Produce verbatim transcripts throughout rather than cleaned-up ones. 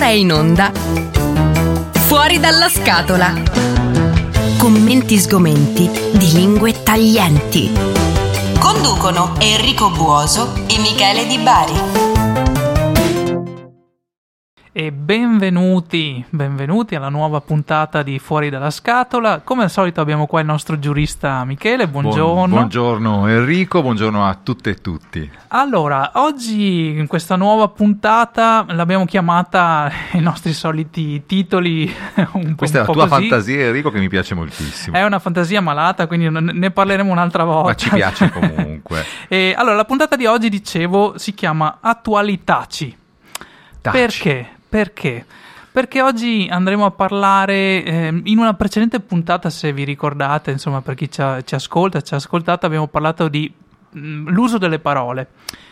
Ora è in onda Fuori dalla scatola. Commenti sgomenti di lingue taglienti. Conducono Enrico Buoso e Michele Di Bari. E benvenuti, benvenuti alla nuova puntata di Fuori dalla scatola. Come al solito abbiamo qua il nostro giurista Michele, buongiorno. Buon, buongiorno Enrico, buongiorno a tutte e tutti. Allora, oggi in questa nuova puntata l'abbiamo chiamata i nostri soliti titoli un Questa po', è un la po' tua così. fantasia, Enrico, che mi piace moltissimo. È una fantasia malata, quindi ne parleremo un'altra volta. Ma ci piace comunque. E allora, la puntata di oggi, dicevo, si chiama Attualitaci. Taci. Perché? Perché? Perché oggi andremo a parlare, eh, in una precedente puntata, se vi ricordate, insomma, per chi ci, ha, ci ascolta, ci ha ascoltato, abbiamo parlato di mh, l'uso delle parole.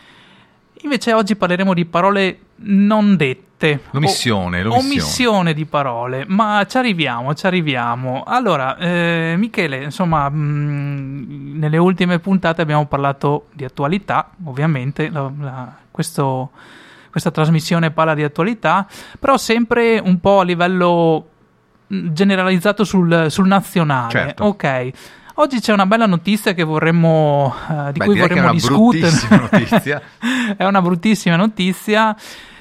Invece oggi parleremo di parole non dette. L'omissione, o, l'omissione. Omissione di parole, ma ci arriviamo, ci arriviamo. Allora, eh, Michele, insomma, mh, nelle ultime puntate abbiamo parlato di attualità, ovviamente, la, la, questo... Questa trasmissione parla di attualità, però sempre un po' a livello generalizzato sul, sul nazionale. Certo. Ok. Oggi c'è una bella notizia che vorremmo, uh, di Beh, cui vorremmo discutere. È una bruttissima notizia. È una bruttissima notizia.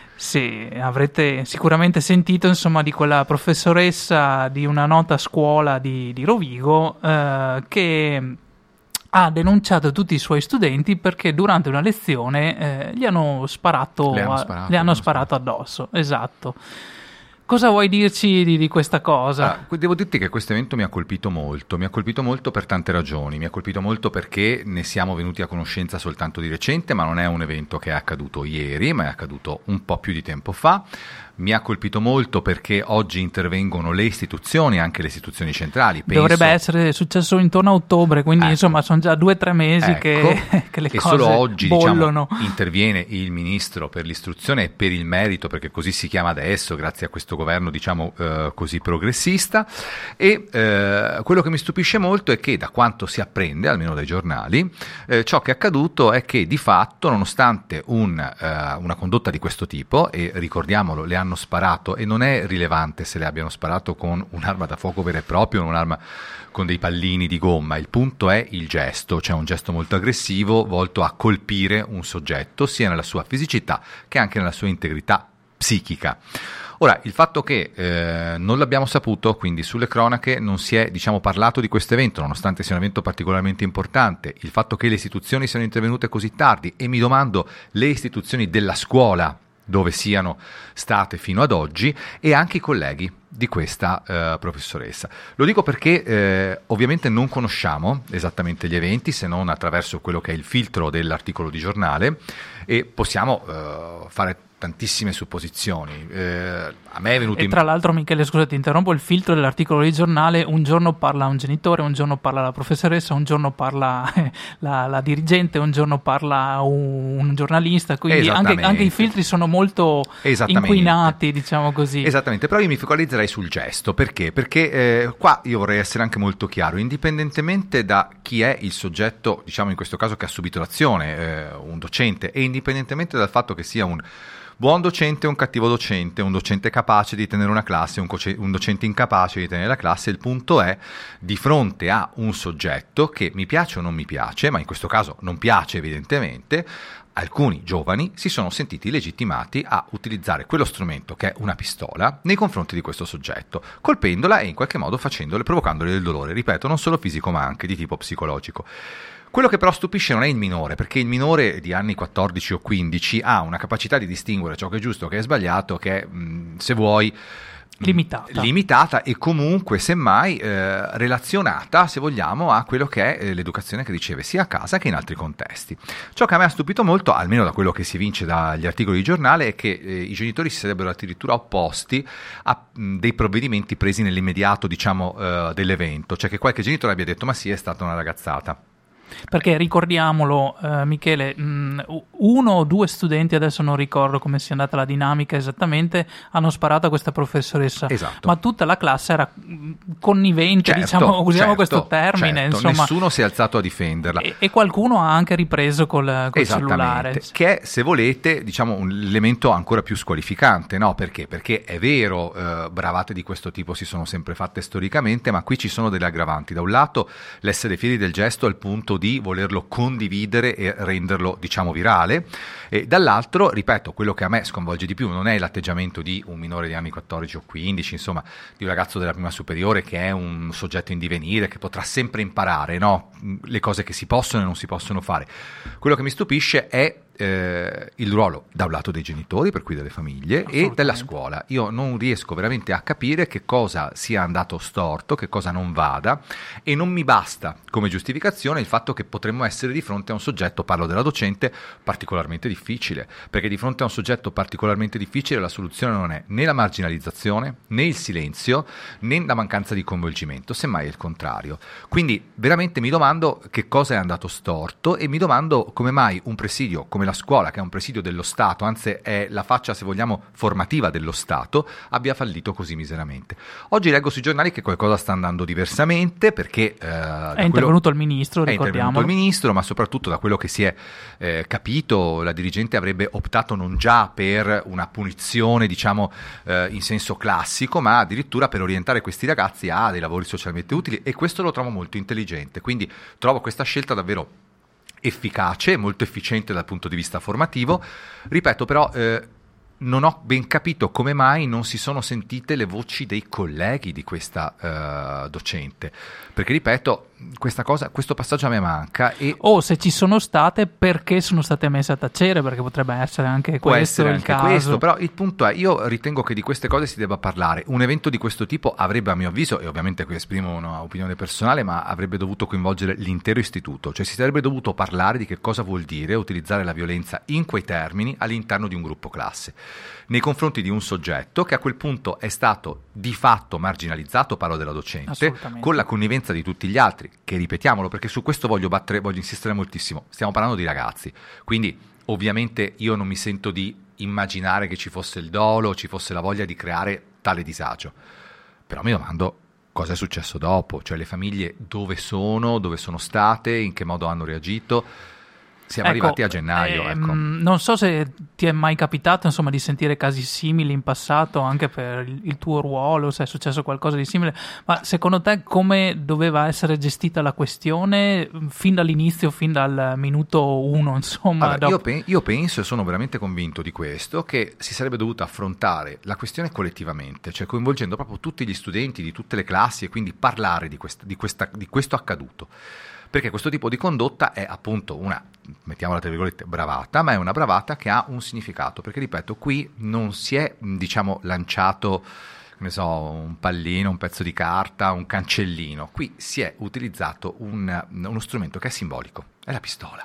Sì, avrete sicuramente sentito, insomma, di quella professoressa di una nota scuola di, di Rovigo uh, che ha denunciato tutti i suoi studenti perché durante una lezione eh, gli hanno sparato, Le hanno a, sparato, le hanno hanno sparato addosso. Esatto. Cosa vuoi dirci di, di questa cosa? Ah, devo dirti che questo evento mi ha colpito molto, mi ha colpito molto per tante ragioni, mi ha colpito molto perché ne siamo venuti a conoscenza soltanto di recente, ma non è un evento che è accaduto ieri, ma è accaduto un po' più di tempo fa. Mi ha colpito molto perché oggi intervengono le istituzioni, anche le istituzioni centrali. Penso... Dovrebbe essere successo intorno a ottobre, quindi ecco. insomma sono già due o tre mesi ecco. che, che le e cose solo oggi bollono. Diciamo, interviene il ministro per l'istruzione e per il merito, perché così si chiama adesso, grazie a questo governo diciamo eh, così progressista. E eh, quello che mi stupisce molto è che, da quanto si apprende, almeno dai giornali, eh, ciò che è accaduto è che di fatto, nonostante un, eh, una condotta di questo tipo, e ricordiamolo, le hanno sparato, e non è rilevante se le abbiano sparato con un'arma da fuoco vera e propria o un'arma con dei pallini di gomma, il punto è il gesto, cioè un gesto molto aggressivo volto a colpire un soggetto sia nella sua fisicità che anche nella sua integrità psichica. Ora, il fatto che eh, non l'abbiamo saputo, quindi sulle cronache non si è, diciamo, parlato di questo evento, nonostante sia un evento particolarmente importante, il fatto che le istituzioni siano intervenute così tardi, e mi domando le istituzioni della scuola dove siano state fino ad oggi, e anche i colleghi di questa eh, professoressa. Lo dico perché eh, ovviamente non conosciamo esattamente gli eventi, se non attraverso quello che è il filtro dell'articolo di giornale, e possiamo eh, fare tantissime supposizioni. Eh, a me è venuto e in... tra l'altro, Michele, scusa, ti interrompo, il filtro dell'articolo di giornale: un giorno parla un genitore, un giorno parla la professoressa, un giorno parla eh, la, la dirigente, un giorno parla un, un giornalista, quindi anche, anche i filtri sono molto inquinati, diciamo così. Esattamente, però io mi focalizzerei sul gesto. Perché? Perché eh, qua io vorrei essere anche molto chiaro, indipendentemente da chi è il soggetto, diciamo in questo caso, che ha subito l'azione, eh, un docente, e indipendentemente dal fatto che sia un buon docente o un cattivo docente, un docente capace di tenere una classe, un, coce- un docente incapace di tenere la classe, il punto è, di fronte a un soggetto che mi piace o non mi piace, ma in questo caso non piace evidentemente, alcuni giovani si sono sentiti legittimati a utilizzare quello strumento, che è una pistola, nei confronti di questo soggetto, colpendola e in qualche modo facendole, provocandole del dolore, ripeto, non solo fisico ma anche di tipo psicologico. Quello che però stupisce non è il minore, perché il minore di anni quattordici o quindici ha una capacità di distinguere ciò che è giusto, che è sbagliato, che è, mh, se vuoi, limitata. limitata e comunque, semmai, eh, relazionata, se vogliamo, a quello che è eh, l'educazione che riceve sia a casa che in altri contesti. Ciò che a me ha stupito molto, almeno da quello che si evince dagli articoli di giornale, è che eh, i genitori si sarebbero addirittura opposti a mh, dei provvedimenti presi nell'immediato, diciamo, eh, dell'evento, cioè che qualche genitore abbia detto: ma sì, è stata una ragazzata. Perché ricordiamolo, eh, Michele, mh, uno o due studenti, adesso non ricordo come sia andata la dinamica esattamente, hanno sparato a questa professoressa. Esatto. Ma tutta la classe era connivente, certo, diciamo, usiamo certo, questo termine. Certo. Insomma. Nessuno si è alzato a difenderla. E, e qualcuno ha anche ripreso col, col cellulare. Che è, se volete, diciamo, un elemento ancora più squalificante, no? Perché? Perché è vero, eh, bravate di questo tipo si sono sempre fatte storicamente, ma qui ci sono delle aggravanti. Da un lato l'essere fieri del gesto al punto di volerlo condividere e renderlo, diciamo, virale, e dall'altro, ripeto, quello che a me sconvolge di più non è l'atteggiamento di un minore di anni quattordici o quindici, insomma, di un ragazzo della prima superiore che è un soggetto in divenire, che potrà sempre imparare, no? Le cose che si possono e non si possono fare. Quello che mi stupisce è Eh, il ruolo da un lato dei genitori, per cui delle famiglie, e della scuola. Io non riesco veramente a capire che cosa sia andato storto, che cosa non vada, e non mi basta come giustificazione il fatto che potremmo essere di fronte a un soggetto, parlo della docente, particolarmente difficile, perché di fronte a un soggetto particolarmente difficile la soluzione non è né la marginalizzazione, né il silenzio, né la mancanza di coinvolgimento, semmai è il contrario. Quindi veramente mi domando che cosa è andato storto e mi domando come mai un presidio come la scuola, che è un presidio dello Stato, anzi è la faccia, se vogliamo, formativa dello Stato, abbia fallito così miseramente. Oggi leggo sui giornali che qualcosa sta andando diversamente, perché eh, è intervenuto il ministro, è ricordiamo. intervenuto il ministro, ma soprattutto da quello che si è eh, capito, la dirigente avrebbe optato non già per una punizione, diciamo, eh, in senso classico, ma addirittura per orientare questi ragazzi a dei lavori socialmente utili, e questo lo trovo molto intelligente. Quindi trovo questa scelta davvero efficace, molto efficiente dal punto di vista formativo. Ripeto però, eh, non ho ben capito come mai non si sono sentite le voci dei colleghi di questa uh, docente, perché ripeto, questa cosa, questo passaggio a me manca. E o se ci sono state, perché sono state messe a tacere, perché potrebbe essere anche può questo essere il anche caso. Questo, però il punto è, io ritengo che di queste cose si debba parlare. Un evento di questo tipo avrebbe, a mio avviso, e ovviamente qui esprimo un'opinione personale, ma avrebbe dovuto coinvolgere l'intero istituto, cioè si sarebbe dovuto parlare di che cosa vuol dire utilizzare la violenza in quei termini all'interno di un gruppo classe, nei confronti di un soggetto che a quel punto è stato di fatto marginalizzato, parlo della docente, con la connivenza di tutti gli altri, che ripetiamolo, perché su questo voglio battere, voglio insistere moltissimo, stiamo parlando di ragazzi, quindi ovviamente io non mi sento di immaginare che ci fosse il dolo, ci fosse la voglia di creare tale disagio, però mi domando cosa è successo dopo, cioè le famiglie dove sono, dove sono state, in che modo hanno reagito. Siamo ecco, arrivati a gennaio. Ehm, ecco. Non so se ti è mai capitato, insomma, di sentire casi simili in passato, anche per il, il tuo ruolo, se è successo qualcosa di simile, ma secondo te come doveva essere gestita la questione fin dall'inizio, fin dal minuto uno, insomma? Allora, io, pe- io penso e sono veramente convinto di questo, che si sarebbe dovuta affrontare la questione collettivamente, cioè coinvolgendo proprio tutti gli studenti di tutte le classi e quindi parlare di, quest- di, questa- di questo accaduto. Perché questo tipo di condotta è appunto una, mettiamola tra virgolette, bravata, ma è una bravata che ha un significato, perché ripeto, qui non si è, diciamo, lanciato, che ne so, un pallino, un pezzo di carta, un cancellino, qui si è utilizzato un, uno strumento che è simbolico, è la pistola.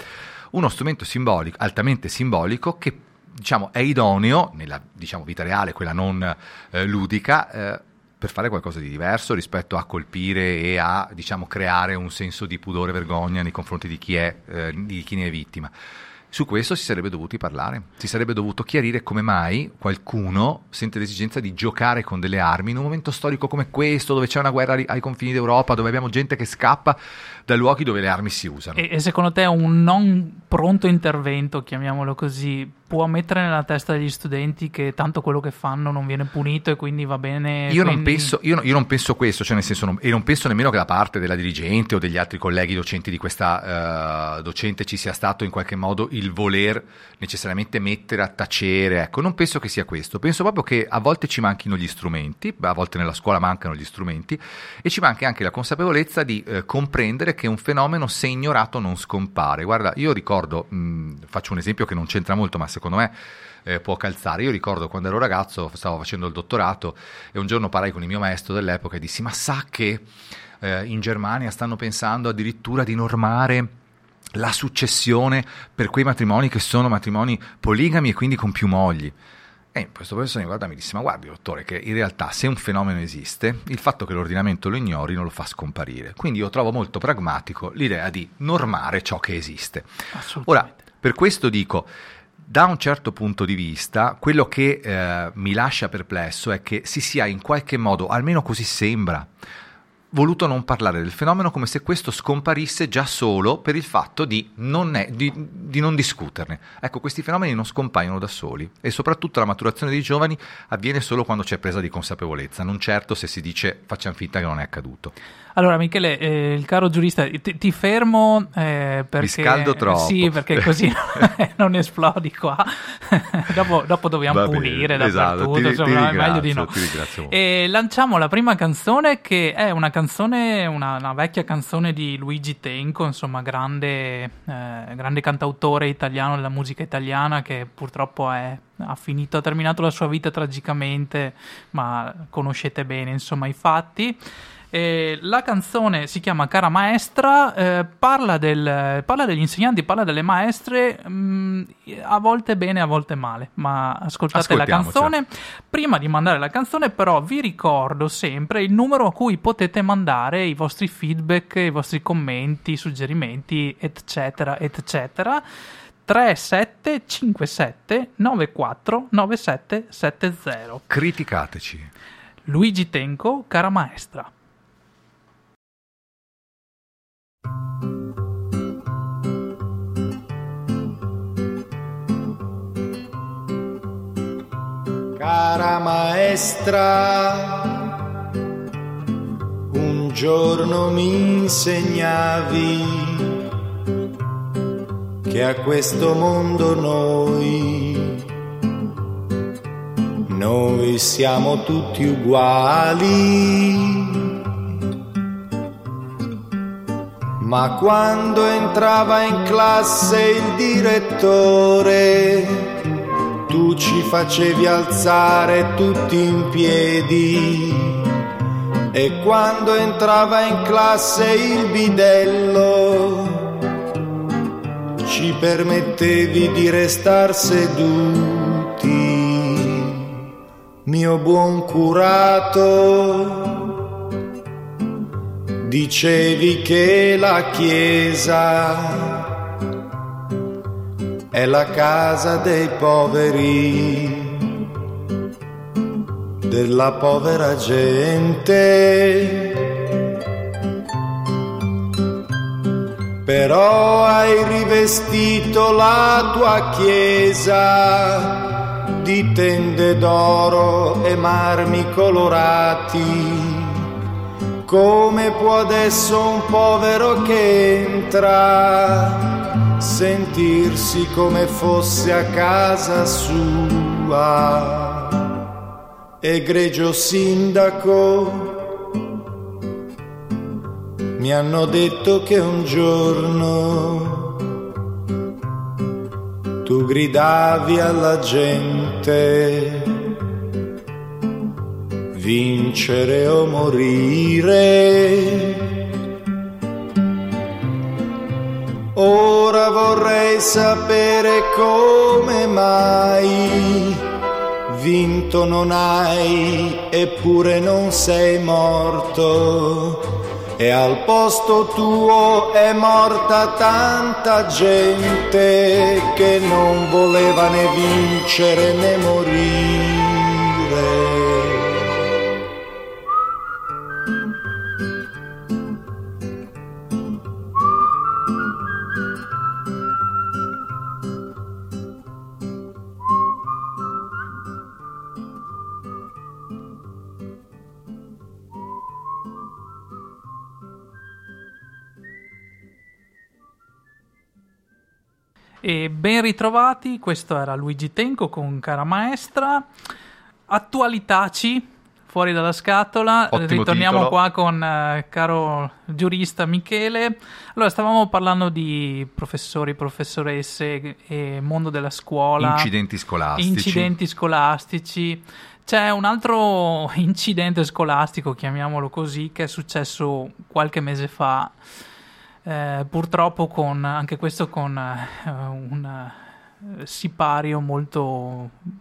Uno strumento simbolico, altamente simbolico, che diciamo è idoneo nella, diciamo, vita reale, quella non eh, ludica, eh, per fare qualcosa di diverso rispetto a colpire e a, diciamo, creare un senso di pudore e vergogna nei confronti di chi è, eh, di chi ne è vittima. Su questo si sarebbe dovuti parlare, si sarebbe dovuto chiarire come mai qualcuno sente l'esigenza di giocare con delle armi in un momento storico come questo, dove c'è una guerra ai confini d'Europa, dove abbiamo gente che scappa da luoghi dove le armi si usano. E, e secondo te un non pronto intervento, chiamiamolo così, può mettere nella testa degli studenti che tanto quello che fanno non viene punito e quindi va bene? Io, quindi... non, penso, io, no, io non penso questo, cioè nel senso non, e non penso nemmeno che da parte della dirigente o degli altri colleghi docenti di questa uh, docente ci sia stato in qualche modo il voler necessariamente mettere a tacere, ecco, non penso che sia questo, penso proprio che a volte ci manchino gli strumenti, a volte nella scuola mancano gli strumenti e ci manca anche la consapevolezza di eh, comprendere che un fenomeno, se ignorato, non scompare. Guarda, io ricordo, mh, faccio un esempio che non c'entra molto, ma secondo me eh, può calzare. Io ricordo quando ero ragazzo, stavo facendo il dottorato e un giorno parlai con il mio maestro dell'epoca e dissi: ma sa che eh, in Germania stanno pensando addirittura di normare la successione per quei matrimoni che sono matrimoni poligami e quindi con più mogli. E questo professore mi guarda e mi disse: ma guardi dottore, che in realtà se un fenomeno esiste, il fatto che l'ordinamento lo ignori non lo fa scomparire. Quindi io trovo molto pragmatico l'idea di normare ciò che esiste. Ora, per questo dico, da un certo punto di vista, quello che eh, mi lascia perplesso è che si sia in qualche modo, almeno così sembra, voluto non parlare del fenomeno, come se questo scomparisse già solo per il fatto di non, è, di, di non discuterne. Ecco, questi fenomeni non scompaiono da soli e soprattutto la maturazione dei giovani avviene solo quando c'è presa di consapevolezza, non certo se si dice facciamo finta che non è accaduto. Allora Michele, eh, il caro giurista, ti, ti fermo eh, perché... Mi scaldo troppo. Sì, perché così non esplodi qua. dopo, dopo dobbiamo pulire dappertutto, esatto, ti, insomma, ti è ringrazio, meglio di no. Ti ringrazio molto. E lanciamo la prima canzone, che è una canzone, una, una vecchia canzone di Luigi Tenco, insomma grande, eh, grande cantautore italiano della musica italiana, che purtroppo è, ha finito, ha terminato la sua vita tragicamente, ma conoscete bene insomma i fatti. Eh, la canzone si chiama Cara Maestra, eh, parla, del, parla degli insegnanti, parla delle maestre, mh, a volte bene, a volte male, ma ascoltate la canzone. Prima di mandare la canzone però vi ricordo sempre il numero a cui potete mandare i vostri feedback, i vostri commenti, suggerimenti, eccetera, eccetera. tre sette cinque sette nove quattro nove sette sette zero. Criticateci. Luigi Tenco, Cara Maestra. Cara maestra, un giorno mi insegnavi che a questo mondo noi, noi siamo tutti uguali. Ma quando entrava in classe il direttore, tu ci facevi alzare tutti in piedi, e quando entrava in classe il bidello, ci permettevi di restar seduti. Mio buon curato, dicevi che la chiesa è la casa dei poveri, della povera gente. Però hai rivestito la tua chiesa di tende d'oro e marmi colorati. Come può adesso un povero che entra sentirsi come fosse a casa sua? Egregio sindaco, mi hanno detto che un giorno tu gridavi alla gente: vincere o morire. Ora vorrei sapere come mai vinto non hai, eppure non sei morto, e al posto tuo è morta tanta gente che non voleva né vincere né morire. E ben ritrovati, questo era Luigi Tenco con Cara Maestra. Attualitaci, fuori dalla scatola. Ottimo ritorniamo titolo. qua con eh, caro giurista Michele. Allora, stavamo parlando di professori, professoresse e mondo della scuola, Incidenti scolastici. incidenti scolastici. C'è un altro incidente scolastico, chiamiamolo così, che è successo qualche mese fa. Eh, purtroppo con anche questo con eh, un eh, sipario molto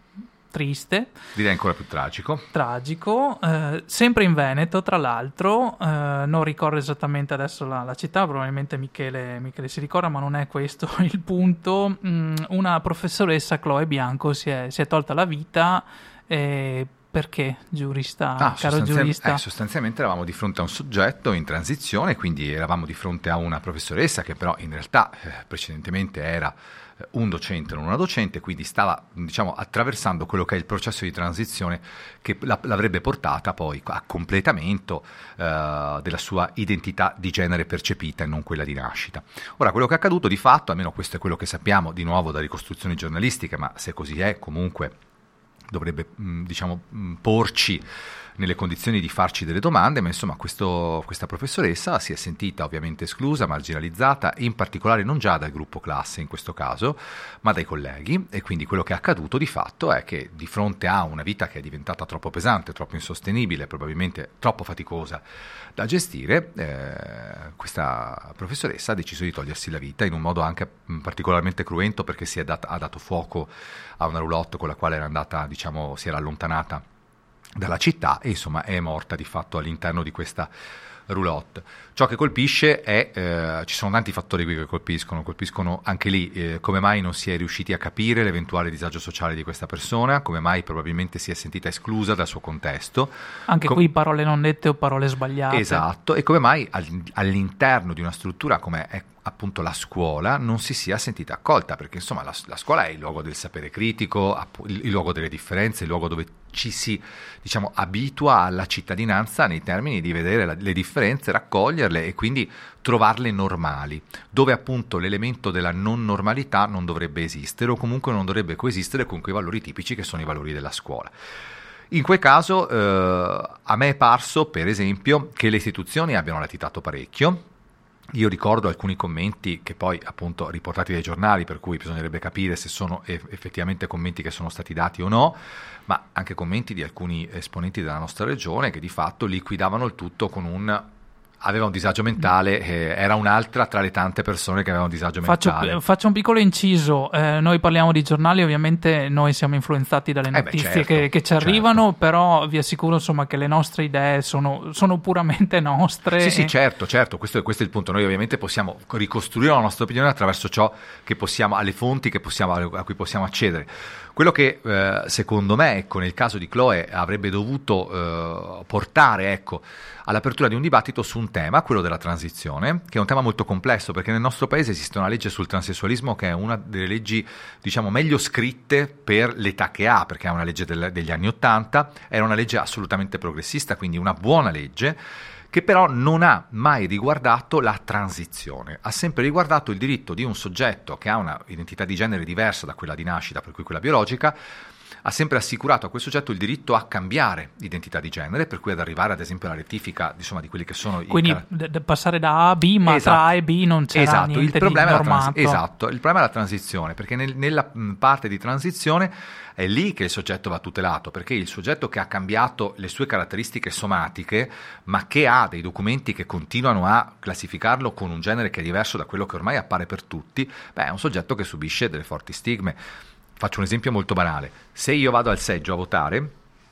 triste. Direi ancora più tragico. Tragico, eh, sempre in Veneto tra l'altro, eh, non ricordo esattamente adesso la, la città, probabilmente Michele, Michele si ricorda, ma non è questo il punto. Mm, una professoressa, Chloe Bianco, si è, si è tolta la vita eh, perché, giurista, ah, caro sostanzi- giurista? Eh, sostanzialmente eravamo di fronte a un soggetto in transizione, quindi eravamo di fronte a una professoressa che però in realtà eh, precedentemente era un docente, non una docente, quindi stava, diciamo, attraversando quello che è il processo di transizione che la, l'avrebbe portata poi a completamento eh, della sua identità di genere percepita e non quella di nascita. Ora, quello che è accaduto di fatto, almeno questo è quello che sappiamo di nuovo da ricostruzioni giornalistiche, ma se così è comunque dovrebbe mh, diciamo mh, porci nelle condizioni di farci delle domande, ma insomma questo, questa professoressa si è sentita ovviamente esclusa, marginalizzata, in particolare non già dal gruppo classe in questo caso, ma dai colleghi, e quindi quello che è accaduto di fatto è che di fronte a una vita che è diventata troppo pesante, troppo insostenibile, probabilmente troppo faticosa da gestire, eh, questa professoressa ha deciso di togliersi la vita in un modo anche particolarmente cruento, perché si è dat- ha dato fuoco a una roulotte con la quale era andata, diciamo, si era allontanata dalla città e insomma è morta di fatto all'interno di questa roulotte. Ciò che colpisce è, eh, ci sono tanti fattori qui che colpiscono, colpiscono anche lì eh, come mai non si è riusciti a capire l'eventuale disagio sociale di questa persona, come mai probabilmente si è sentita esclusa dal suo contesto. Anche Com- qui parole non dette o parole sbagliate. Esatto, e come mai all'interno di una struttura come è appunto la scuola non si sia sentita accolta, perché insomma la, la scuola è il luogo del sapere critico, il, il luogo delle differenze, il luogo dove ci si, diciamo, abitua alla cittadinanza nei termini di vedere la, le differenze, raccoglierle e quindi trovarle normali, dove appunto l'elemento della non normalità non dovrebbe esistere o comunque non dovrebbe coesistere con quei valori tipici che sono i valori della scuola. In quel caso eh, a me è parso, per esempio, che le istituzioni abbiano latitato parecchio. Io ricordo alcuni commenti che poi appunto riportati dai giornali, per cui bisognerebbe capire se sono effettivamente commenti che sono stati dati o no, ma anche commenti di alcuni esponenti della nostra regione che di fatto liquidavano il tutto con un aveva un disagio mentale, eh, era un'altra tra le tante persone che avevano un disagio faccio, mentale. Faccio un piccolo inciso, eh, noi parliamo di giornali, ovviamente noi siamo influenzati dalle notizie eh beh, certo, che, che ci arrivano, certo. Però vi assicuro insomma che le nostre idee sono, sono puramente nostre. Sì, sì, e... certo, certo, questo è, questo è il punto. Noi ovviamente possiamo ricostruire la nostra opinione attraverso ciò che possiamo, alle fonti che possiamo, a cui possiamo accedere. Quello che eh, secondo me, ecco, nel caso di Chloe avrebbe dovuto eh, portare, ecco, all'apertura di un dibattito su un tema, quello della transizione, che è un tema molto complesso, perché nel nostro paese esiste una legge sul transessualismo che è una delle leggi, diciamo, meglio scritte per l'età che ha, perché è una legge del, degli anni Ottanta, era una legge assolutamente progressista, quindi una buona legge, che però non ha mai riguardato la transizione, ha sempre riguardato il diritto di un soggetto che ha una identità di genere diversa da quella di nascita, per cui quella biologica, ha sempre assicurato a quel soggetto il diritto a cambiare identità di genere, per cui ad arrivare ad esempio alla rettifica, insomma, di quelli che sono quindi i car- d- d- passare da A a B, ma esatto. tra A e B non c'era esatto. niente il problema di è la trans- normato. esatto, il problema è la transizione, perché nel, nella mh, parte di transizione è lì che il soggetto va tutelato, perché il soggetto che ha cambiato le sue caratteristiche somatiche, ma che ha dei documenti che continuano a classificarlo con un genere che è diverso da quello che ormai appare per tutti, beh, è un soggetto che subisce delle forti stigme. Faccio un esempio molto banale: se io vado al seggio a votare,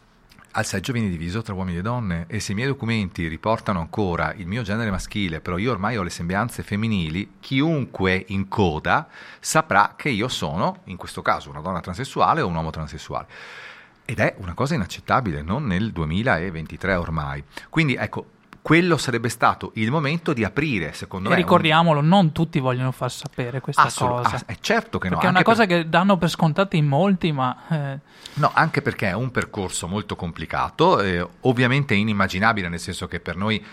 al seggio viene diviso tra uomini e donne, e se i miei documenti riportano ancora il mio genere maschile, però io ormai ho le sembianze femminili, chiunque in coda saprà che io sono, in questo caso, una donna transessuale o un uomo transessuale. Ed è una cosa inaccettabile, non nel duemilaventitré ormai. Quindi ecco, quello sarebbe stato il momento di aprire, secondo e me. ricordiamolo, un... non tutti vogliono far sapere questa Assolut- cosa. Ah, è certo che no. Perché è una anche cosa per... che danno per scontata in molti, ma... Eh... No, anche perché è un percorso molto complicato, eh, ovviamente inimmaginabile, nel senso che per noi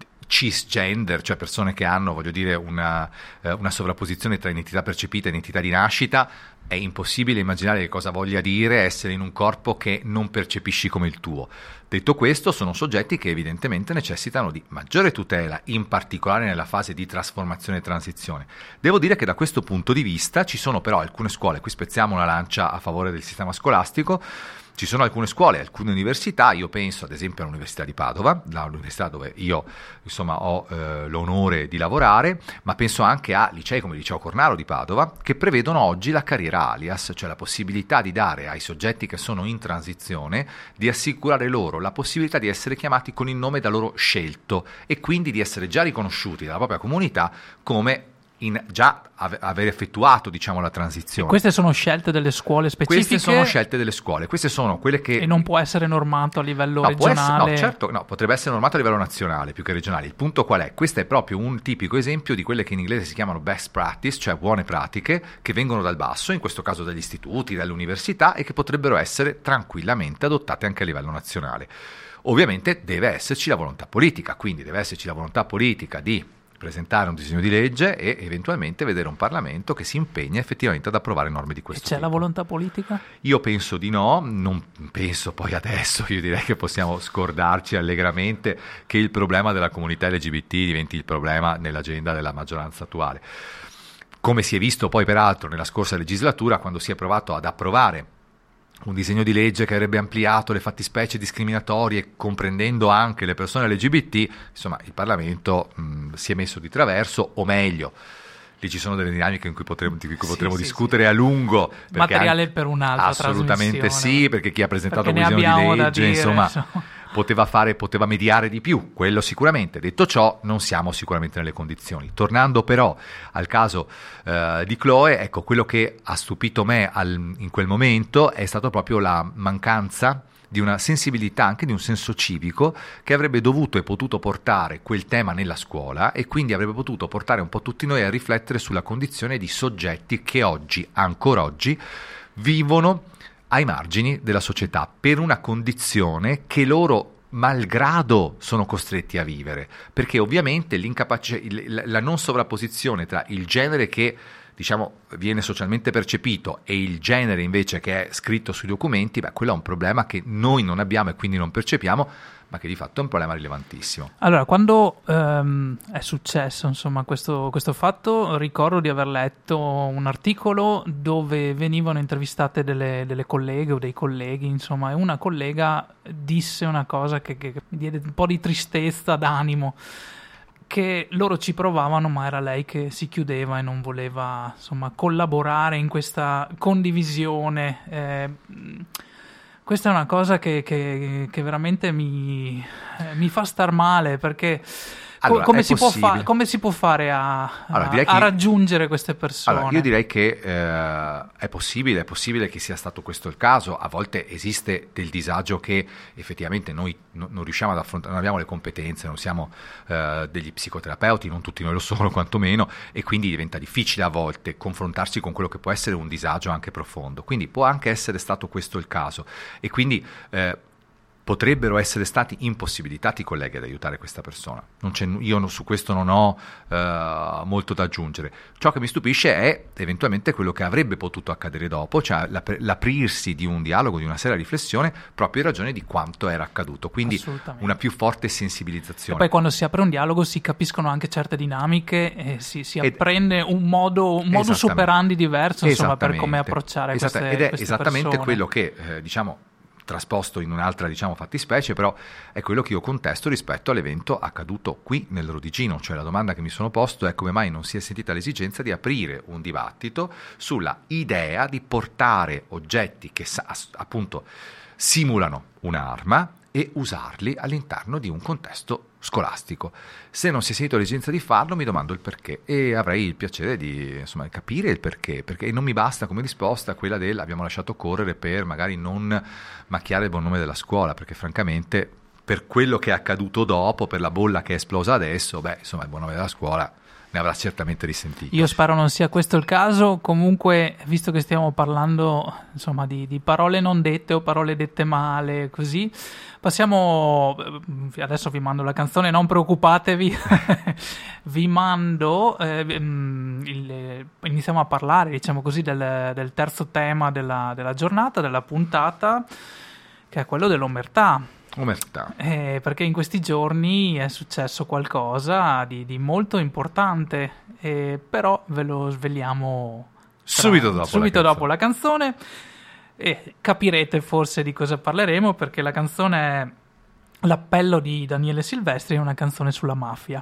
cisgender, cioè persone che hanno, voglio dire, una, eh, una sovrapposizione tra identità percepita e identità di nascita, è impossibile immaginare che cosa voglia dire essere in un corpo che non percepisci come il tuo. Detto questo, sono soggetti che evidentemente necessitano di maggiore tutela, in particolare nella fase di trasformazione e transizione. Devo dire che da questo punto di vista ci sono però alcune scuole, qui spezziamo una lancia a favore del sistema scolastico, ci sono alcune scuole, alcune università, io penso ad esempio all'Università di Padova, l'università dove io insomma ho eh, l'onore di lavorare, ma penso anche a licei come il Liceo Cornaro di Padova, che prevedono oggi la carriera alias, cioè la possibilità di dare ai soggetti che sono in transizione, di assicurare loro la possibilità di essere chiamati con il nome da loro scelto e quindi di essere già riconosciuti dalla propria comunità come in già ave- aver effettuato, diciamo, la transizione. E queste sono scelte delle scuole specifiche? Queste sono scelte delle scuole, queste sono quelle che... E non può essere normato a livello no, regionale? Essere, no, certo, no, potrebbe essere normato a livello nazionale più che regionale. Il punto qual è? Questo è proprio un tipico esempio di quelle che in inglese si chiamano best practice, cioè buone pratiche, che vengono dal basso, in questo caso dagli istituti, dalle università, e che potrebbero essere tranquillamente adottate anche a livello nazionale. Ovviamente deve esserci la volontà politica, quindi deve esserci la volontà politica di presentare un disegno di legge e eventualmente vedere un Parlamento che si impegna effettivamente ad approvare norme di questo e c'è tipo. la volontà politica? Io penso di no, non penso poi adesso, io direi che possiamo scordarci allegramente che il problema della comunità L G B T diventi il problema nell'agenda della maggioranza attuale. Come si è visto poi peraltro nella scorsa legislatura, quando si è provato ad approvare un disegno di legge che avrebbe ampliato le fattispecie discriminatorie comprendendo anche le persone L G B T, insomma il Parlamento mh, si è messo di traverso, o meglio, lì ci sono delle dinamiche in cui potremo, di cui potremo sì, discutere sì, a lungo. Materiale anche, per un'altra assolutamente sì, perché chi ha presentato un disegno di legge, dire, insomma... insomma. Poteva fare, poteva mediare di più, quello sicuramente. Detto ciò, non siamo sicuramente nelle condizioni. Tornando però al caso eh, di Chloe, ecco, quello che ha stupito me al, in quel momento è stato proprio la mancanza di una sensibilità, anche di un senso civico, che avrebbe dovuto e potuto portare quel tema nella scuola e quindi avrebbe potuto portare un po' tutti noi a riflettere sulla condizione di soggetti che oggi, ancora oggi, vivono ai margini della società per una condizione che loro malgrado sono costretti a vivere, perché ovviamente l'incapace, la non sovrapposizione tra il genere che diciamo viene socialmente percepito e il genere invece che è scritto sui documenti, beh, quello è un problema che noi non abbiamo e quindi non percepiamo, ma che di fatto è un problema rilevantissimo. Allora, quando ehm, è successo insomma questo, questo fatto, ricordo di aver letto un articolo dove venivano intervistate delle, delle colleghe o dei colleghi, insomma, e una collega disse una cosa che, che mi diede un po' di tristezza d'animo, che loro ci provavano, ma era lei che si chiudeva e non voleva insomma collaborare in questa condivisione. Eh, questa è una cosa che, che, che veramente mi, eh, mi fa star male, perché allora, come, si può fa- come si può fare a, allora, a, a raggiungere queste persone? Allora, io direi che eh, è possibile, è possibile che sia stato questo il caso. A volte esiste del disagio che effettivamente noi no, non riusciamo ad affrontare, non abbiamo le competenze, non siamo eh, degli psicoterapeuti, non tutti noi lo sono quantomeno, e quindi diventa difficile a volte confrontarsi con quello che può essere un disagio anche profondo. Quindi può anche essere stato questo il caso e quindi eh, potrebbero essere stati impossibilitati i colleghi ad aiutare questa persona. Non c'è, io no, su questo non ho uh, molto da aggiungere. Ciò che mi stupisce è eventualmente quello che avrebbe potuto accadere dopo, cioè l'ap- l'aprirsi di un dialogo, di una seria riflessione, proprio in ragione di quanto era accaduto. Quindi una più forte sensibilizzazione. E poi quando si apre un dialogo si capiscono anche certe dinamiche e si, si apprende Ed, un modo un modus operandi diverso, insomma, per come approcciare Esatta- queste, ed è queste esattamente persone. quello che eh, diciamo trasposto in un'altra, diciamo, fattispecie, però è quello che io contesto rispetto all'evento accaduto qui nel Rodicino. Cioè la domanda che mi sono posto è come mai non si è sentita l'esigenza di aprire un dibattito sulla idea di portare oggetti che appunto simulano un'arma e usarli all'interno di un contesto scolastico. Se non si è sentito l'esigenza di farlo, mi domando il perché e avrei il piacere di insomma capire il perché, perché non mi basta come risposta quella del abbiamo lasciato correre per magari non macchiare il buon nome della scuola, perché francamente per quello che è accaduto dopo, per la bolla che è esplosa adesso, beh, insomma, il buon nome della scuola ne avrà certamente risentito. Io spero non sia questo il caso. Comunque, visto che stiamo parlando insomma di, di parole non dette o parole dette male, così passiamo. Adesso vi mando la canzone, non preoccupatevi. Vi mando eh, il, iniziamo a parlare, diciamo così, del, del terzo tema della, della giornata, della puntata, che è quello dell'omertà. Eh, perché in questi giorni è successo qualcosa di, di molto importante, eh, però ve lo svegliamo tra, subito, dopo, subito la dopo la canzone e capirete forse di cosa parleremo, perché la canzone è L'appello di Daniele Silvestri, è una canzone sulla mafia.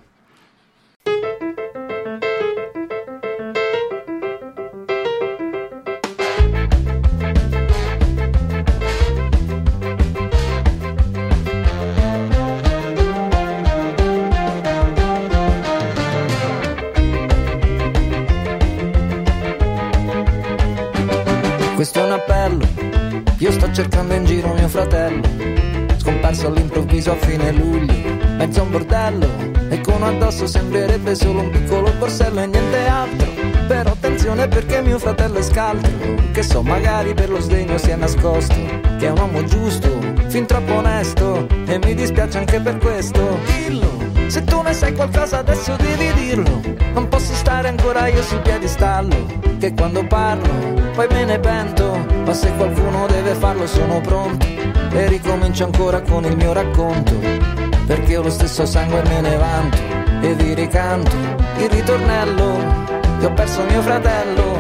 cercando in giro mio fratello, scomparso all'improvviso a fine luglio, mezzo a un bordello, e con addosso sembrerebbe solo un piccolo borsello e niente altro. Però attenzione perché mio fratello è scaltro, che so magari per lo sdegno si è nascosto, che è un uomo giusto, fin troppo onesto, e mi dispiace anche per questo. Dillo, se tu ne sai qualcosa adesso devi dirlo, non posso stare ancora io sul piedistallo, che quando parlo poi me ne pento, ma se qualcuno deve farlo sono pronto, e ricomincio ancora con il mio racconto, perché ho lo stesso sangue e me ne vanto, e vi ricanto il ritornello, che ho perso mio fratello.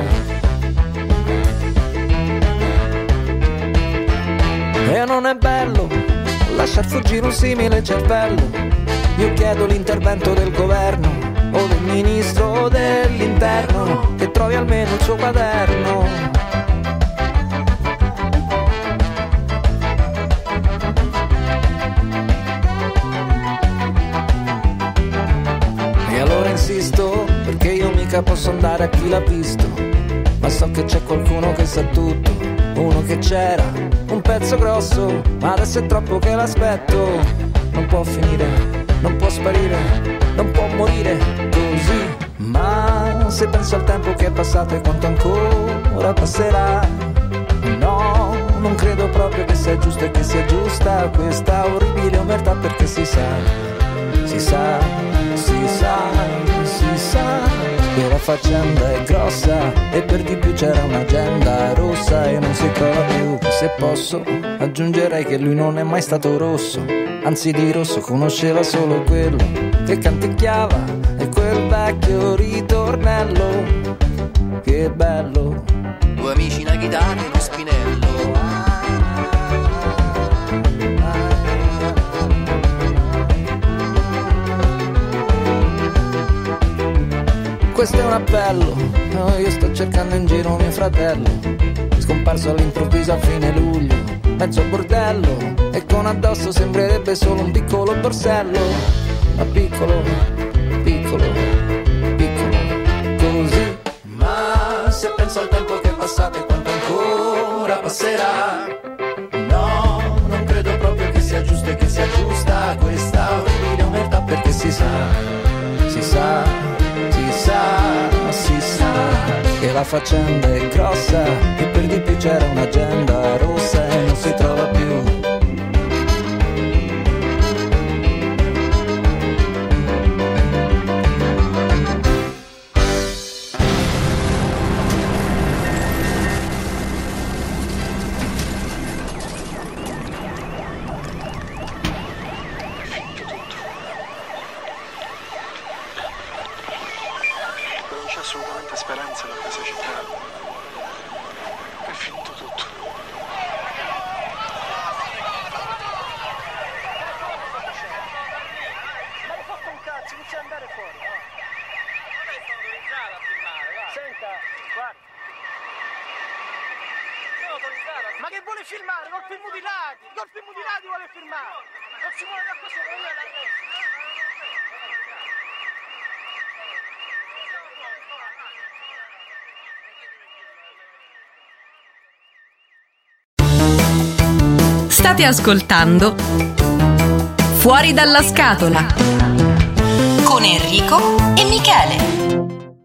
E non è bello lasciar fuggire un simile cervello, io chiedo l'intervento del governo o del ministro dell'interno, che trovi almeno il suo quaderno. E allora insisto, perché io mica posso andare a chi l'ha visto, ma so che c'è qualcuno che sa tutto, uno che c'era, un pezzo grosso, ma adesso è troppo che l'aspetto, non può finire, non può sparire, non può morire così. Ma se penso al tempo che è passato e quanto ancora passerà, no, non credo proprio che sia giusto e che sia giusta questa orribile omertà, perché si sa, si sa, si sa, si sa che la faccenda è grossa e per di più c'era un'agenda rossa e non si trova più. Se posso aggiungerei che lui non è mai stato rosso, anzi di rosso conosceva solo quello che canticchiava e quel vecchio ritornello. Che bello, due amici, una chitarra e uno spinello. Questo è un appello, no, io sto cercando in giro mio fratello, scomparso all'improvviso a fine luglio, mezzo a bordello, e con addosso sembrerebbe solo un piccolo borsello, ma piccolo, piccolo, piccolo, così. Ma se penso al tempo che è passato e quanto ancora passerà, no, non credo proprio che sia giusto e che sia giusta questa orribile omertà, perché si sa, si sa, si sa, si sa che la faccenda è grossa e per di più c'era un'agenda rossa e non si trova più. Assolutamente speranza per questa città. È finito tutto. Ma hai fatto un cazzo, inizia ad andare fuori. No? Non è stato autorizzato a filmare, va. Senta, guarda. Sono autorizzato. Ma che vuole filmare? Colpi mutilati! Colpi mutilati vuole filmare! Non si muove da questo, non è la testa. State ascoltando Fuori dalla scatola con Enrico e Michele.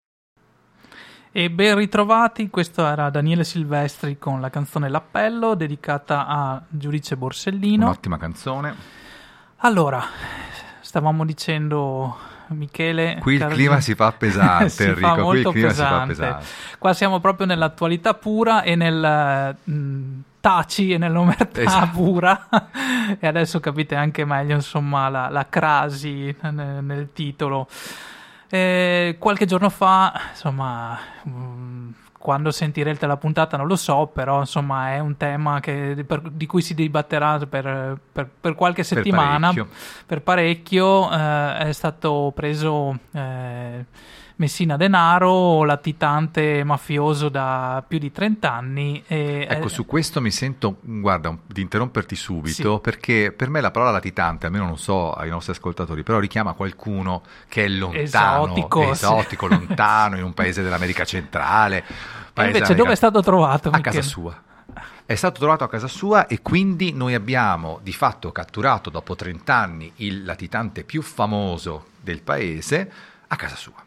E ben ritrovati, questo era Daniele Silvestri con la canzone L'Appello, dedicata a Giudice Borsellino. Un'ottima canzone. Allora, stavamo dicendo, Michele... Qui il car- clima si fa pesante, si Enrico, fa qui il molto clima pesante. si fa pesante. Qua siamo proprio nell'attualità pura e nel... Mh, taci e nell'omertà esatto. pura e adesso capite anche meglio insomma la, la crasi nel, nel titolo. E qualche giorno fa insomma mh, quando sentirete la puntata non lo so, però insomma è un tema che, per, di cui si dibatterà per, per, per qualche settimana, per parecchio, per parecchio eh, è stato preso eh, Messina Denaro, latitante mafioso da più di trenta anni. E ecco, eh, su questo mi sento, guarda, di interromperti subito, sì. perché per me la parola latitante, almeno non so ai nostri ascoltatori, però richiama qualcuno che è lontano, esotico, esotico sì. lontano, in un paese dell'America centrale. E invece dove è stato trovato? A Michele? casa sua. è stato trovato a casa sua e quindi noi abbiamo di fatto catturato dopo trenta anni il latitante più famoso del paese a casa sua.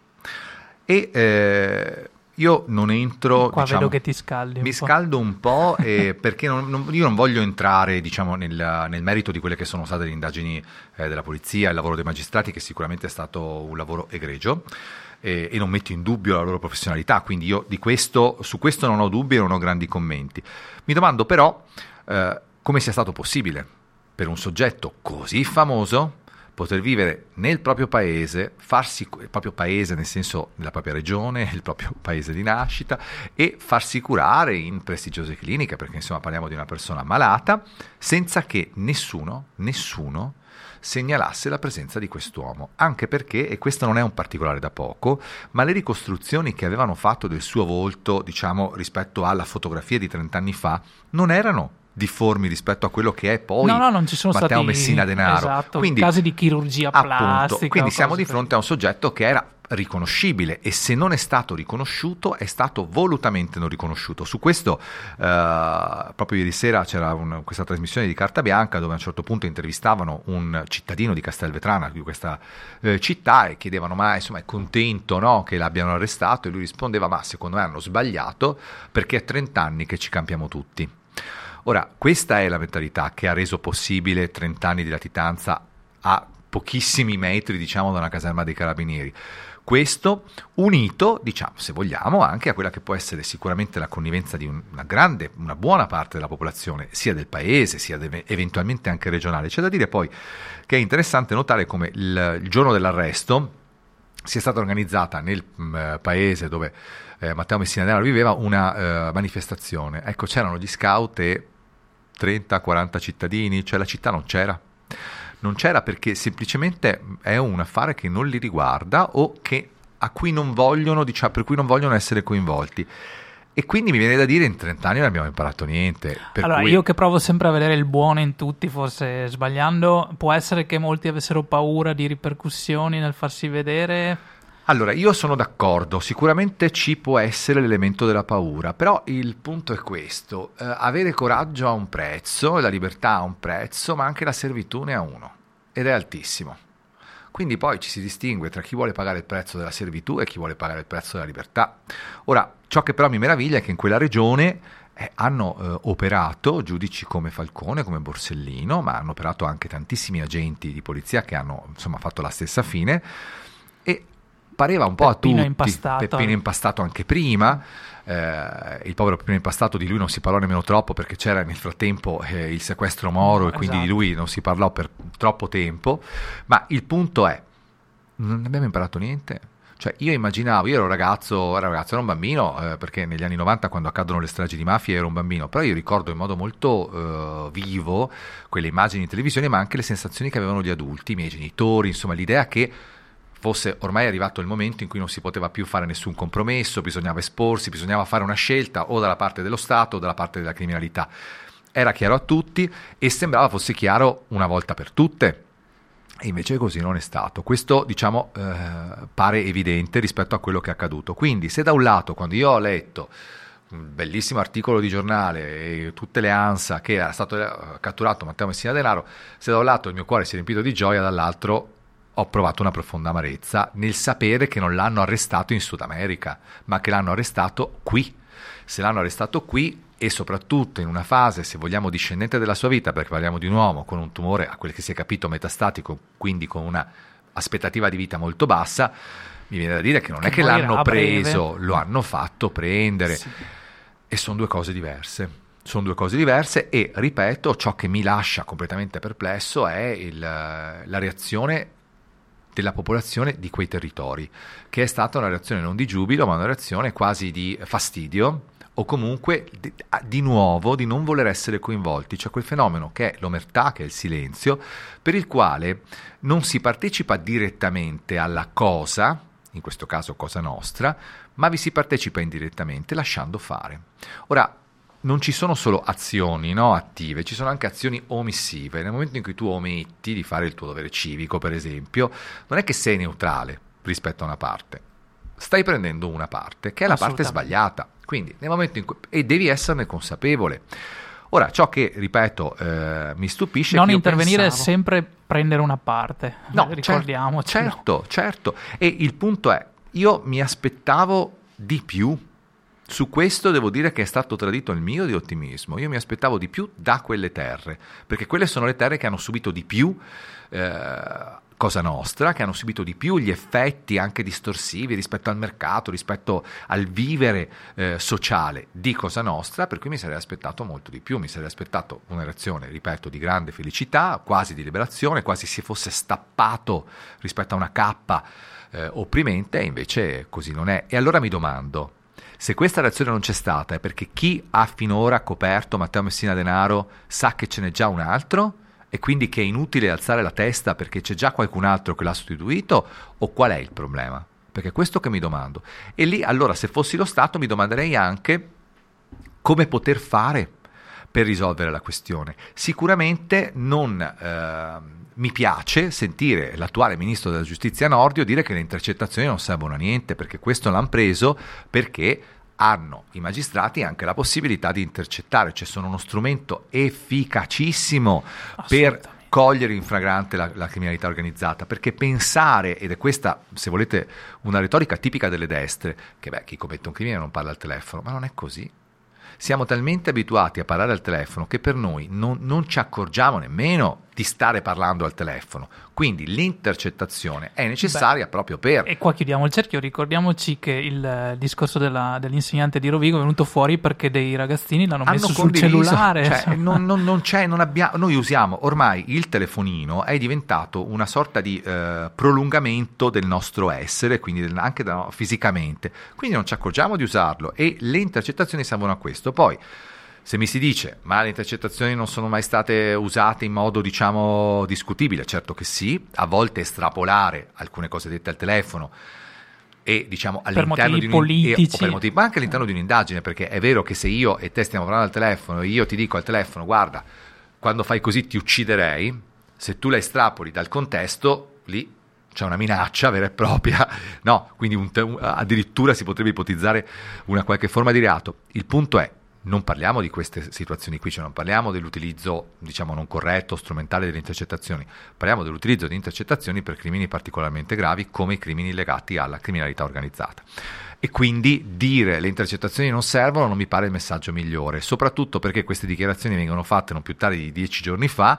E eh, io non entro... Qua diciamo, vedo che ti scaldi un mi po'. scaldo un po' eh, perché non, non, io non voglio entrare diciamo, nel, nel merito di quelle che sono state le indagini eh, della polizia, il lavoro dei magistrati, che sicuramente è stato un lavoro egregio. E, e non metto in dubbio la loro professionalità, quindi io di questo, su questo non ho dubbi e non ho grandi commenti. Mi domando però eh, come sia stato possibile per un soggetto così famoso poter vivere nel proprio paese, farsi il proprio paese nel senso della propria regione, il proprio paese di nascita, e farsi curare in prestigiose cliniche, perché insomma parliamo di una persona malata, senza che nessuno, nessuno segnalasse la presenza di quest'uomo, anche perché, e questo non è un particolare da poco, ma le ricostruzioni che avevano fatto del suo volto, diciamo, rispetto alla fotografia di trent'anni fa, non erano difformi rispetto a quello che è poi no, no, non ci sono Matteo stati, Messina Denaro. esatto, Quindi, casi di chirurgia appunto, plastica. quindi siamo di cose fronte a un soggetto che era riconoscibile, e se non è stato riconosciuto è stato volutamente non riconosciuto. Su questo eh, proprio ieri sera c'era un, questa trasmissione di Carta Bianca dove a un certo punto intervistavano un cittadino di Castelvetrano, di questa eh, città, e chiedevano ma insomma è contento, no, che l'abbiano arrestato, e lui rispondeva ma secondo me hanno sbagliato perché è trenta anni che ci campiamo tutti. Ora, questa è la mentalità che ha reso possibile trenta anni di latitanza a pochissimi metri, diciamo, da una caserma dei Carabinieri. Questo unito, diciamo, se vogliamo, anche a quella che può essere sicuramente la connivenza di una grande, una buona parte della popolazione, sia del paese, sia de- eventualmente anche regionale. C'è da dire poi che è interessante notare come il, il giorno dell'arresto sia stata organizzata nel mh, paese dove eh, Matteo Messina Denaro viveva una uh, manifestazione. Ecco, c'erano gli scout e trenta quaranta cittadini, cioè la città non c'era. Non c'era perché semplicemente è un affare che non li riguarda o che a cui non vogliono, diciamo, per cui non vogliono essere coinvolti. E quindi mi viene da dire in trenta anni non abbiamo imparato niente. Per allora, cui... io che provo sempre a vedere il buono in tutti, forse sbagliando, può essere che molti avessero paura di ripercussioni nel farsi vedere. Allora, io sono d'accordo, sicuramente ci può essere l'elemento della paura, però il punto è questo, eh, avere coraggio ha un prezzo, la libertà ha un prezzo, ma anche la servitù ne ha uno, ed è altissimo. Quindi poi ci si distingue tra chi vuole pagare il prezzo della servitù e chi vuole pagare il prezzo della libertà. Ora, ciò che però mi meraviglia è che in quella regione eh, hanno eh, operato giudici come Falcone, come Borsellino, ma hanno operato anche tantissimi agenti di polizia che hanno insomma fatto la stessa fine, e pareva un po' Peppino a tutti, Impastato. Peppino Impastato anche prima, eh, il povero Peppino Impastato di lui non si parlò nemmeno troppo perché c'era nel frattempo eh, il sequestro Moro, e quindi esatto. di lui non si parlò per troppo tempo, ma il punto è, non abbiamo imparato niente. Cioè io immaginavo, io ero ragazzo, ero ragazzo, ero un bambino, eh, perché negli anni novanta quando accadono le stragi di mafia ero un bambino, però io ricordo in modo molto eh, vivo quelle immagini in televisione, ma anche le sensazioni che avevano gli adulti, i miei genitori, insomma l'idea che fosse ormai arrivato il momento in cui non si poteva più fare nessun compromesso, bisognava esporsi, bisognava fare una scelta o dalla parte dello Stato o dalla parte della criminalità. Era chiaro a tutti e sembrava fosse chiaro una volta per tutte, e invece così non è stato. Questo, diciamo, eh, pare evidente rispetto a quello che è accaduto. Quindi se da un lato, quando io ho letto un bellissimo articolo di giornale e tutte le ANSA che era stato catturato Matteo Messina Denaro, se da un lato il mio cuore si è riempito di gioia, dall'altro ho provato una profonda amarezza nel sapere che non l'hanno arrestato in Sud America, ma che l'hanno arrestato qui. Se l'hanno arrestato qui, e soprattutto in una fase, se vogliamo, discendente della sua vita, perché parliamo di un uomo con un tumore, a quel che si è capito, metastatico, quindi con una aspettativa di vita molto bassa, mi viene da dire che non che è che l'hanno preso, breve. lo hanno fatto prendere. Sì. E sono due cose diverse. Sono due cose diverse e, ripeto, ciò che mi lascia completamente perplesso è il, la reazione della popolazione di quei territori, che è stata una reazione non di giubilo, ma una reazione quasi di fastidio, o comunque di, di nuovo di non voler essere coinvolti. C'è quel fenomeno che è l'omertà, che è il silenzio, per il quale non si partecipa direttamente alla cosa, in questo caso Cosa Nostra, ma vi si partecipa indirettamente lasciando fare. Ora, non ci sono solo azioni, no, attive, ci sono anche azioni omissive. Nel momento in cui tu ometti di fare il tuo dovere civico, per esempio, non è che sei neutrale rispetto a una parte, stai prendendo una parte che è la parte sbagliata. Quindi nel momento in cui, e devi esserne consapevole. Ora, ciò che, ripeto, eh, mi stupisce non è che intervenire pensavo... è sempre prendere una parte, no, ricordiamoci. Certo, certo. E il punto è, io mi aspettavo di più. Su questo devo dire che è stato tradito il mio di ottimismo. Io mi aspettavo di più da quelle terre, perché quelle sono le terre che hanno subito di più eh, Cosa Nostra, che hanno subito di più gli effetti anche distorsivi rispetto al mercato, rispetto al vivere eh, sociale di Cosa Nostra, per cui mi sarei aspettato molto di più, mi sarei aspettato una reazione, ripeto, di grande felicità, quasi di liberazione, quasi si fosse stappato rispetto a una cappa eh, opprimente, e invece così non è. E allora mi domando, se questa reazione non c'è stata è perché chi ha finora coperto Matteo Messina Denaro sa che ce n'è già un altro? E quindi che è inutile alzare la testa perché c'è già qualcun altro che l'ha sostituito, o qual è il problema? Perché è questo che mi domando. E lì, allora, se fossi lo Stato, mi domanderei anche come poter fare per risolvere la questione. Sicuramente non eh, mi piace sentire l'attuale Ministro della Giustizia Nordio dire che le intercettazioni non servono a niente, perché questo l'hanno preso perché hanno i magistrati anche la possibilità di intercettare, cioè sono uno strumento efficacissimo per cogliere in flagrante la, la criminalità organizzata, perché pensare, ed è questa, se volete, una retorica tipica delle destre, che beh, chi commette un crimine non parla al telefono, ma non è così. Siamo talmente abituati a parlare al telefono che per noi non, non ci accorgiamo nemmeno di stare parlando al telefono. Quindi l'intercettazione è necessaria Beh, proprio per... E qua chiudiamo il cerchio, ricordiamoci che il discorso della, dell'insegnante di Rovigo è venuto fuori perché dei ragazzini l'hanno hanno messo condiviso, sul cellulare. Cioè, non, non, non c'è, non abbiamo, noi usiamo, ormai il telefonino è diventato una sorta di eh, prolungamento del nostro essere, quindi del, anche da, fisicamente, quindi non ci accorgiamo di usarlo, e le intercettazioni servono a questo. Poi, se mi si dice, ma le intercettazioni non sono mai state usate in modo, diciamo, discutibile, certo che sì, a volte estrapolare alcune cose dette al telefono e, diciamo, all'interno di politici, e, o per motivi, ma anche all'interno di un'indagine, perché è vero che se io e te stiamo parlando al telefono e io ti dico al telefono, guarda, quando fai così ti ucciderei, se tu la estrapoli dal contesto, lì c'è una minaccia vera e propria, no, quindi un, addirittura si potrebbe ipotizzare una qualche forma di reato. Il punto è, non parliamo di queste situazioni qui, cioè non parliamo dell'utilizzo, diciamo, non corretto, strumentale delle intercettazioni, parliamo dell'utilizzo di intercettazioni per crimini particolarmente gravi come i crimini legati alla criminalità organizzata. E quindi dire le intercettazioni non servono non mi pare il messaggio migliore, soprattutto perché queste dichiarazioni vengono fatte non più tardi di dieci giorni fa,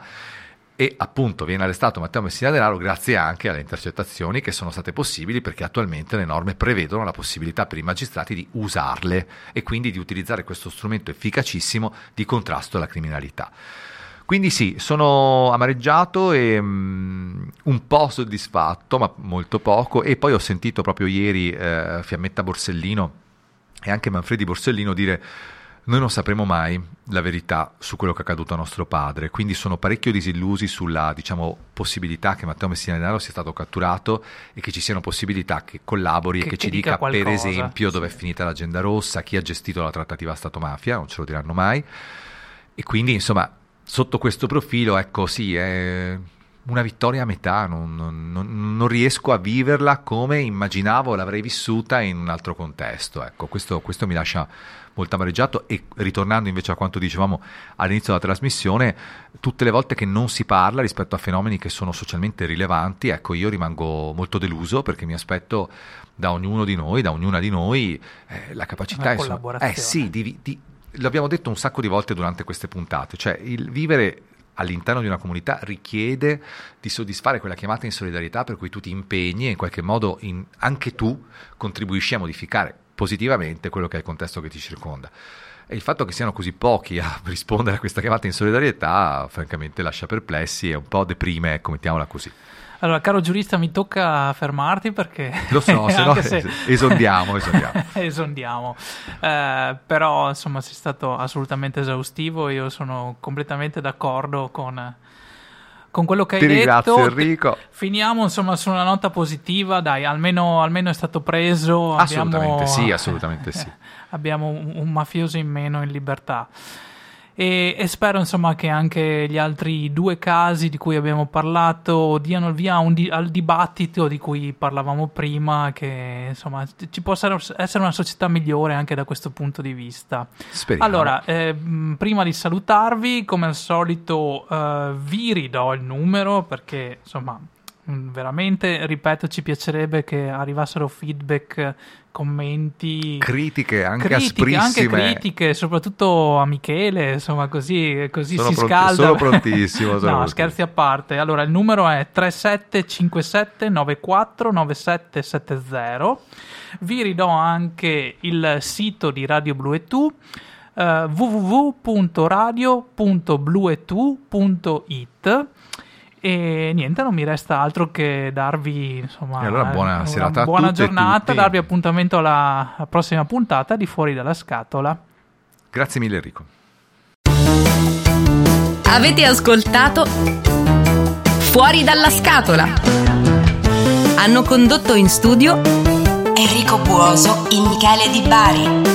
e appunto viene arrestato Matteo Messina Denaro grazie anche alle intercettazioni che sono state possibili, perché attualmente le norme prevedono la possibilità per i magistrati di usarle e quindi di utilizzare questo strumento efficacissimo di contrasto alla criminalità. Quindi sì, sono amareggiato e um, un po' soddisfatto, ma molto poco. E poi ho sentito proprio ieri eh, Fiammetta Borsellino e anche Manfredi Borsellino dire: noi non sapremo mai la verità su quello che è accaduto a nostro padre, quindi sono parecchio disillusi sulla, diciamo, possibilità che Matteo Messina Denaro sia stato catturato e che ci siano possibilità che collabori che, e che, che ci dica, dica per esempio, sì, dove è finita l'agenda rossa, chi ha gestito la trattativa Stato-mafia, non ce lo diranno mai. E quindi, insomma, sotto questo profilo, ecco, sì, è una vittoria a metà, non, non, non riesco a viverla come immaginavo l'avrei vissuta in un altro contesto, ecco, questo, questo mi lascia molto amareggiato. E ritornando invece a quanto dicevamo all'inizio della trasmissione, tutte le volte che non si parla rispetto a fenomeni che sono socialmente rilevanti, ecco, io rimango molto deluso, perché mi aspetto da ognuno di noi, da ognuna di noi, eh, la capacità una collaborazione. Eh sì, di, di, l'abbiamo detto un sacco di volte durante queste puntate, cioè il vivere all'interno di una comunità richiede di soddisfare quella chiamata in solidarietà per cui tu ti impegni e in qualche modo in, anche tu contribuisci a modificare positivamente quello che è il contesto che ti circonda. E il fatto che siano così pochi a rispondere a questa chiamata in solidarietà francamente lascia perplessi e un po' deprime, ecco, mettiamola così. Allora, caro giurista, mi tocca fermarti perché... Lo so, se no se... esondiamo, esondiamo. esondiamo. Eh, però, insomma, sei stato assolutamente esaustivo, io sono completamente d'accordo con, con quello che hai Ti detto. ringrazio, Enrico. Finiamo, insomma, su una nota positiva, dai, almeno, almeno è stato preso. Assolutamente abbiamo, sì, assolutamente sì. Abbiamo un, un mafioso in meno in libertà. E, e spero insomma che anche gli altri due casi di cui abbiamo parlato diano il via un di, al dibattito di cui parlavamo prima, che insomma ci possa essere una società migliore anche da questo punto di vista. Speriamo. Allora, eh, prima di salutarvi, come al solito eh, vi ridò il numero, perché insomma veramente, ripeto, ci piacerebbe che arrivassero feedback, commenti, critiche anche critiche, asprissime, anche critiche, soprattutto a Michele, insomma, così, così sono si pronti, scalda. sono prontissimo. Sono no, prontissimo. Scherzi a parte. Allora, il numero è tre sette cinque sette nove quattro nove sette sette zero. Vi ridò anche il sito di Radio Blu e Tu, uh, w w w punto radio punto blu e tu punto it. E niente, non mi resta altro che darvi insomma e allora buona una serata buona a tutte giornata, e tutti. darvi appuntamento alla, alla prossima puntata di Fuori dalla Scatola. Grazie mille Enrico. Avete ascoltato Fuori dalla Scatola. Hanno condotto in studio Enrico Buoso e Michele Di Bari.